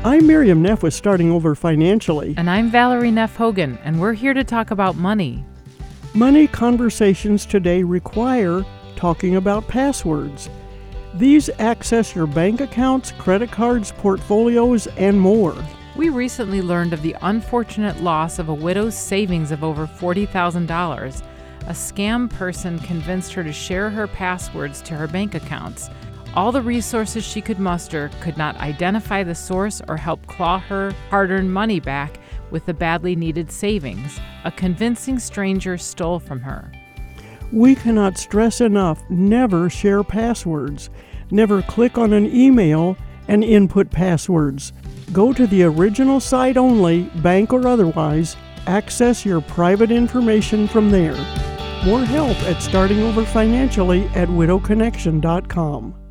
I'm Miriam Neff with Starting Over Financially. And I'm Valerie Neff Hogan, and we're here to talk about money. Money conversations today require talking about passwords. These access your bank accounts, credit cards, portfolios, and more. We recently learned of the unfortunate loss of a widow's savings of over $40,000. A scam person convinced her to share her passwords to her bank accounts. All the resources she could muster could not identify the source or help claw her hard-earned money back with the badly needed savings. A convincing stranger stole from her. We cannot stress enough, never share passwords. Never click on an email and input passwords. Go to the original site only, bank or otherwise. Access your private information from there. More help at Starting Over Financially at widowconnection.com.